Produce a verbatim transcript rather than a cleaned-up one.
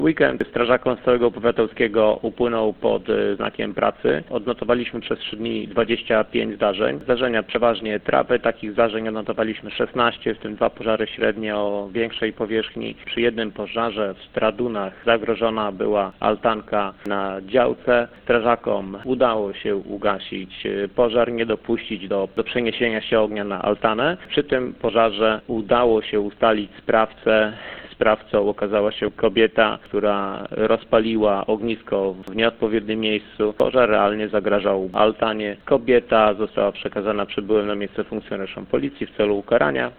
Weekend strażakom z całego powiatowskiego upłynął pod znakiem pracy. Odnotowaliśmy przez trzy dni dwadzieścia pięć zdarzeń. Zdarzenia przeważnie trapy, takich zdarzeń odnotowaliśmy szesnaście, w tym dwa pożary średnie o większej powierzchni. Przy jednym pożarze w Stradunach zagrożona była altanka na działce. Strażakom udało się ugasić pożar, nie dopuścić do, do przeniesienia się ognia na altanę. Przy tym pożarze udało się ustalić sprawcę. Sprawcą okazała się kobieta, która rozpaliła ognisko w nieodpowiednim miejscu. Pożar realnie zagrażał altanie. Kobieta została przekazana przybyłym na miejsce funkcjonariuszom policji w celu ukarania.